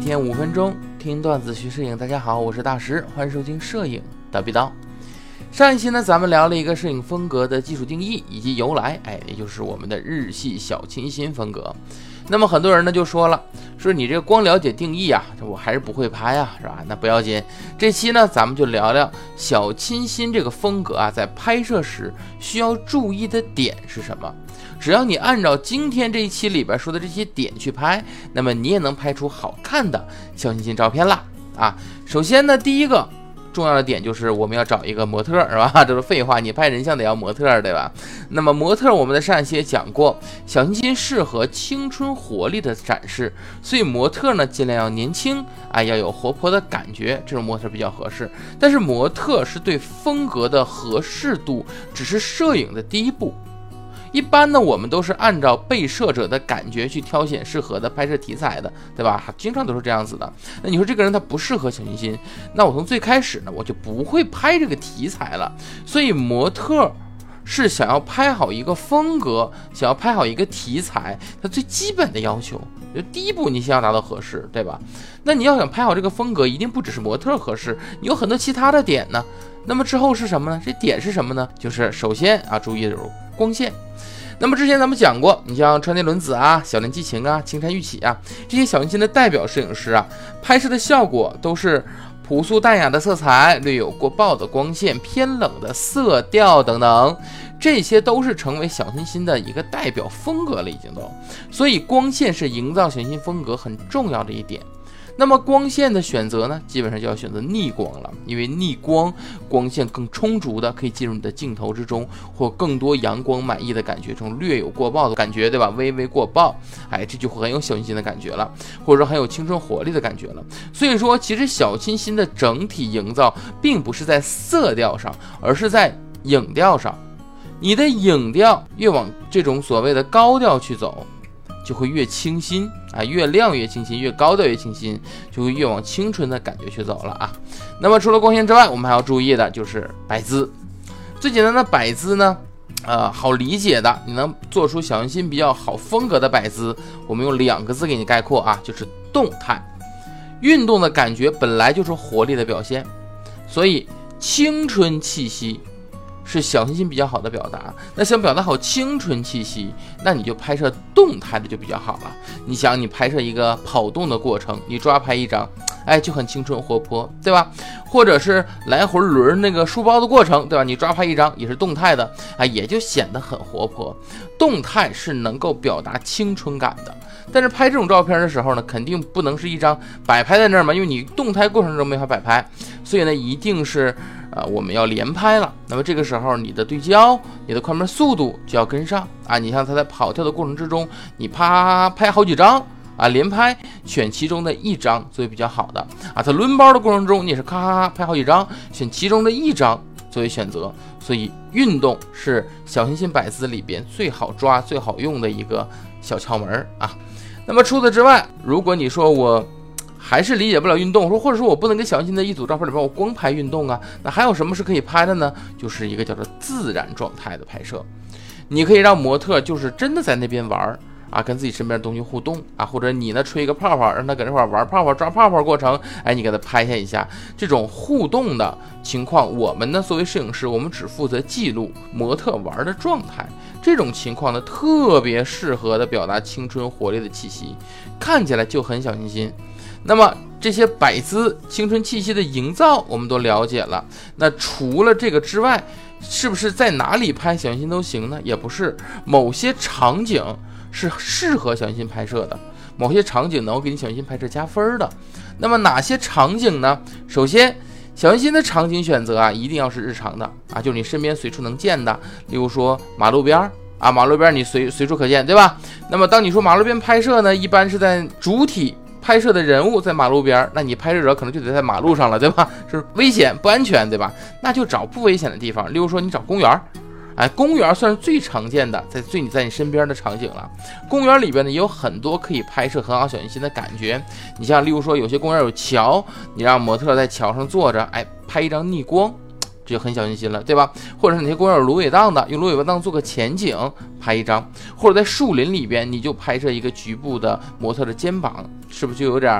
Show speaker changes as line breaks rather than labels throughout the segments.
天5分钟听段子学摄影。大家好，我是大石，欢迎收听摄影叨逼叨。上一期呢，咱们聊了一个摄影风格的技术定义以及由来，也就是我们的日系小清新风格。那么很多人呢就说了，说你这个光了解定义啊，我还是不会拍啊，是吧？那不要紧，这期呢咱们就聊聊小清新这个风格啊，在拍摄时需要注意的点是什么。只要你按照今天这一期里边说的这些点去拍，那么你也能拍出好看的小清新照片啦啊！首先呢，第一个重要的点就是我们要找一个模特，是吧？这是废话，你拍人像得要模特，对吧？那么模特我们在上一期也讲过，小清新适合青春活力的展示，所以模特呢尽量要年轻啊，要有活泼的感觉，这种模特比较合适。但是模特是对风格的合适度只是摄影的第一步。一般呢，我们都是按照被摄者的感觉去挑选适合的拍摄题材的，对吧？经常都是这样子的。那你说这个人他不适合小清新，那我从最开始呢，我就不会拍这个题材了。所以模特是想要拍好一个风格，想要拍好一个题材，它最基本的要求，就第一步你先要达到合适，对吧？那你要想拍好这个风格，一定不只是模特合适，你有很多其他的点呢。那么之后是什么呢？这点是什么呢？就是首先啊，注意的光线。那么之前咱们讲过，你像川内伦子啊、小林纪晴啊、青山玉起啊，这些小清新的代表摄影师啊，拍摄的效果都是朴素淡雅的色彩，略有过曝的光线，偏冷的色调等等，这些都是成为小清新的一个代表风格了，已经都。所以光线是营造小清新风格很重要的一点。那么光线的选择呢，基本上就要选择逆光了，因为逆光光线更充足的可以进入你的镜头之中，或更多阳光满意的感觉中，略有过曝的感觉，对吧？微微过曝，这就会很有小清新的感觉了，或者说很有青春活力的感觉了。所以说其实小清新的整体营造并不是在色调上，而是在影调上。你的影调越往这种所谓的高调去走，就会越清新啊，越亮越清新，越高调越清新，就会越往青春的感觉去走了啊。那么除了光线之外，我们还要注意的就是摆姿。最简单的摆姿呢，好理解的，你能做出小清新比较好风格的摆姿，我们用2个字给你概括啊，就是动态。运动的感觉本来就是活力的表现，所以青春气息是小清新比较好的表达。那想表达好青春气息，那你就拍摄动态的就比较好了。你想你拍摄一个跑动的过程，你抓拍一张，就很青春活泼，对吧？或者是来回轮那个书包的过程，对吧？你抓拍一张也是动态的，也就显得很活泼。动态是能够表达青春感的。但是拍这种照片的时候呢，肯定不能是一张摆拍在那儿嘛，因为你动态过程中没法摆拍，所以呢一定是我们要连拍了。那么这个时候你的对焦、你的快门速度就要跟上啊。你像他在跑跳的过程之中，你啪拍好几张啊，连拍选其中的一张作为比较好的啊。他抡包的过程中，你也是咔咔咔拍好几张，选其中的一张作为选择。所以运动是小清新摆姿里边最好抓、最好用的一个小窍门啊。那么除此之外，如果你说我还是理解不了运动，或者说我不能跟小清新的一组照片里边我光拍运动啊，那还有什么是可以拍的呢？就是一个叫做自然状态的拍摄。你可以让模特就是真的在那边玩啊，跟自己身边的东西互动啊，或者你呢吹一个泡泡，让他搁这块玩泡泡、抓泡泡过程，你给他拍下一下。这种互动的情况，我们呢作为摄影师，我们只负责记录模特玩的状态。这种情况呢，特别适合的表达青春活力的气息，看起来就很小清新。那么这些摆姿、青春气息的营造我们都了解了，那除了这个之外，是不是在哪里拍小清新都行呢？也不是，某些场景是适合小清新拍摄的，某些场景能够给你小清新拍摄加分的。那么哪些场景呢？首先小清新的场景选择啊，一定要是日常的啊，就是你身边随处能见的，例如说马路边啊，马路边你随处可见，对吧？那么当你说马路边拍摄呢，一般是在主体拍摄的人物在马路边，那你拍摄者可能就得在马路上了，对吧？是危险不安全，对吧？那就找不危险的地方，例如说你找公园。公园算是最常见的在你身边的场景了。公园里边呢也有很多可以拍摄很好小清新的感觉。你像例如说有些公园有桥，你让模特在桥上坐着，拍一张逆光，这就很小清新了，对吧？或者是哪些公园有芦苇荡的，用芦苇荡做个前景拍一张，或者在树林里边你就拍摄一个局部的模特的肩膀，是不是就有点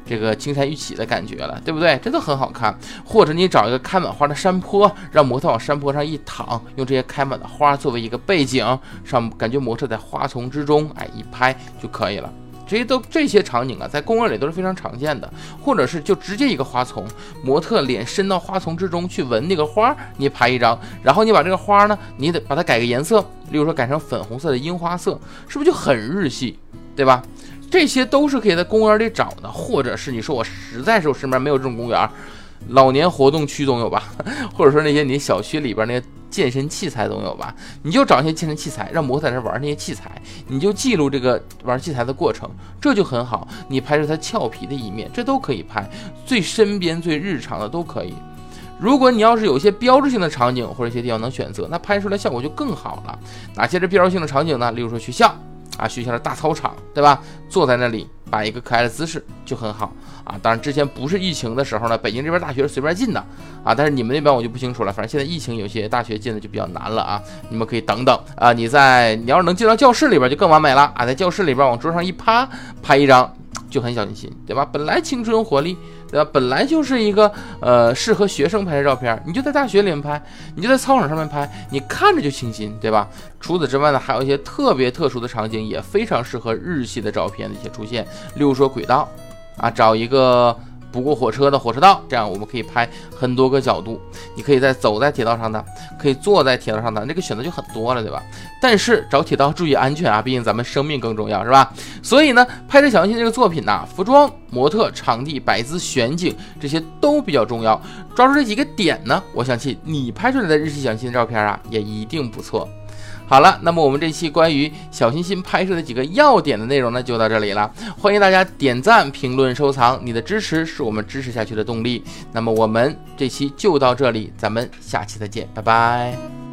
这个青山玉起的感觉了，对不对？这都很好看。或者你找一个开满花的山坡，让模特往山坡上一躺，用这些开满的花作为一个背景，感觉模特在花丛之中，一拍就可以了。这些场景啊，在公园里都是非常常见的。或者是就直接一个花丛，模特脸伸到花丛之中去闻那个花，你拍一张，然后你把这个花呢，你得把它改个颜色，例如说改成粉红色的樱花色，是不是就很日系，对吧？这些都是可以在公园里找的。或者是你说我实在是我身边没有这种公园，老年活动区总有吧，或者说那些你小区里边那些健身器材总有吧，你就找一些健身器材，让模特在那玩那些器材，你就记录这个玩器材的过程，这就很好。你拍摄它俏皮的一面，这都可以拍，最身边最日常的都可以。如果你要是有一些标志性的场景或者一些地方能选择，那拍出来效果就更好了。哪些是标志性的场景呢？例如说学校学校的大操场，对吧？坐在那里摆一个可爱的姿势就很好当然之前不是疫情的时候呢，北京这边大学是随便进的但是你们那边我就不清楚了。反正现在疫情有些大学进的就比较难了你们可以等等你要是能进到教室里边就更完美了在教室里边往桌上一趴，拍一张就很小清新，对吧？本来青春活力，对吧？本来就是一个适合学生拍的照片，你就在大学里面拍，你就在操场上面拍，你看着就清新，对吧？除此之外呢，还有一些特别特殊的场景，也非常适合日系的照片的一些出现，例如说轨道找一个不过火车的火车道，这样我们可以拍很多个角度。你可以走在铁道上的，可以坐在铁道上的，这个选择就很多了，对吧？但是找铁道注意安全毕竟咱们生命更重要，是吧？所以呢，拍摄小清新这个作品服装、模特、场地、摆姿、选景这些都比较重要。抓住这几个点呢，我相信你拍出来的日系小清新照片也一定不错。好了，那么我们这期关于小清新拍摄的几个要点的内容呢，就到这里了。欢迎大家点赞、评论、收藏，你的支持是我们支持下去的动力。那么我们这期就到这里，咱们下期再见，拜拜。